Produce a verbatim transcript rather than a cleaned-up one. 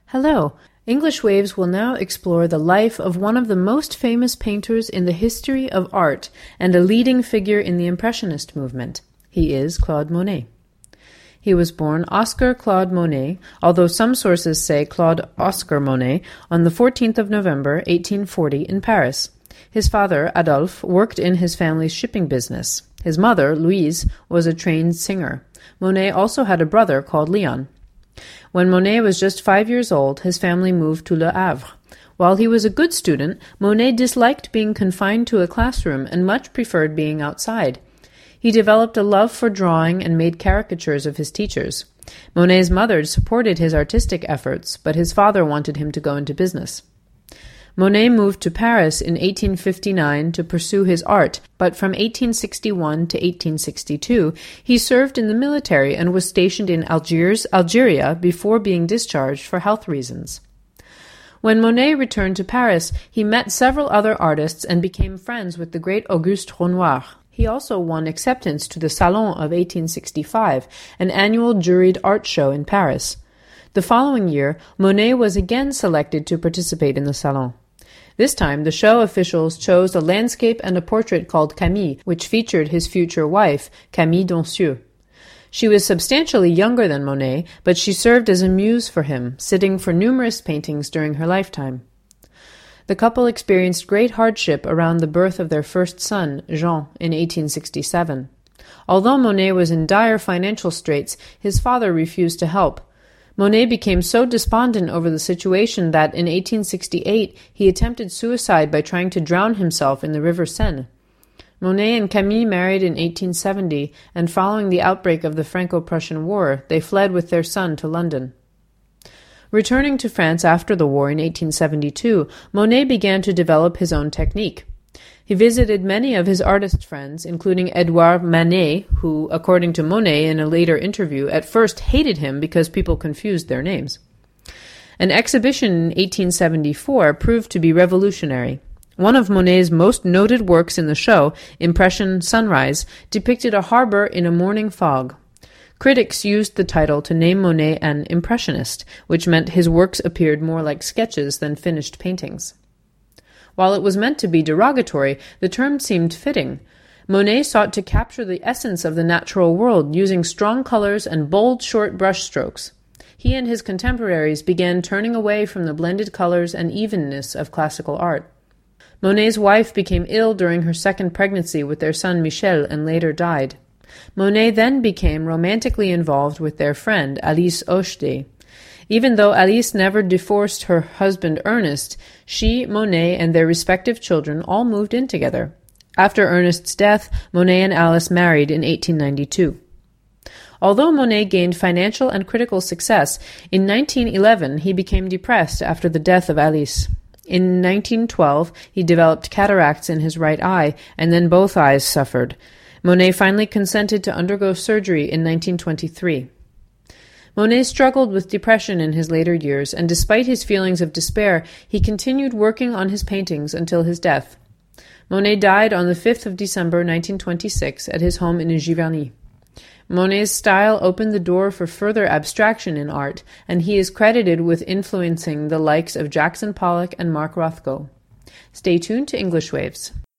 Hello. English Waves will now explore the life of one of the most famous painters in the history of art and a leading figure in the Impressionist movement. He is Claude Monet. He was born Oscar Claude Monet, although some sources say Claude Oscar Monet, on the fourteenth of November, eighteen forty, in Paris. His father, Adolphe, worked in his family's shipping business. His mother, Louise, was a trained singer. Monet also had a brother called Leon. When Monet was just five years old, his family moved to Le Havre. While he was a good student, Monet disliked being confined to a classroom and much preferred being outside. He developed a love for drawing and made caricatures of his teachers. Monet's mother supported his artistic efforts, but his father wanted him to go into business. Monet moved to Paris in eighteen fifty-nine to pursue his art, but from eighteen sixty-one to eighteen sixty-two he served in the military and was stationed in Algiers, Algeria, before being discharged for health reasons. When Monet returned to Paris, he met several other artists and became friends with the great Auguste Renoir. He also won acceptance to the Salon of eighteen sixty-five, an annual juried art show in Paris. The following year, Monet was again selected to participate in the Salon. This time, the show officials chose a landscape and a portrait called Camille, which featured his future wife, Camille Doncieux. She was substantially younger than Monet, but she served as a muse for him, sitting for numerous paintings during her lifetime. The couple experienced great hardship around the birth of their first son, Jean, in eighteen sixty-seven. Although Monet was in dire financial straits, his father refused to help. Monet became so despondent over the situation that in eighteen sixty-eight he attempted suicide by trying to drown himself in the river Seine. Monet and Camille married in eighteen seventy, and following the outbreak of the Franco-Prussian War, they fled with their son to London. Returning to France after the war in eighteen seventy-two, Monet began to develop his own technique. He visited many of his artist friends, including Edouard Manet, who, according to Monet in a later interview, at first hated him because people confused their names. An exhibition in eighteen seventy-four proved to be revolutionary. One of Monet's most noted works in the show, Impression Sunrise, depicted a harbor in a morning fog. Critics used the title to name Monet an impressionist, which meant his works appeared more like sketches than finished paintings. While it was meant to be derogatory, the term seemed fitting. Monet sought to capture the essence of the natural world using strong colors and bold, short brushstrokes. He and his contemporaries began turning away from the blended colors and evenness of classical art. Monet's wife became ill during her second pregnancy with their son Michel and later died. Monet then became romantically involved with their friend Alice Ochdet. Even though Alice never divorced her husband Ernest, she, Monet, and their respective children all moved in together. After Ernest's death, Monet and Alice married in eighteen ninety-two. Although Monet gained financial and critical success, in nineteen eleven he became depressed after the death of Alice. In nineteen twelve he developed cataracts in his right eye, and then both eyes suffered. Monet finally consented to undergo surgery in nineteen twenty-three. Monet struggled with depression in his later years, and despite his feelings of despair, he continued working on his paintings until his death. Monet died on the fifth of December nineteen twenty-six at his home in Giverny. Monet's style opened the door for further abstraction in art, and he is credited with influencing the likes of Jackson Pollock and Mark Rothko. Stay tuned to English Waves.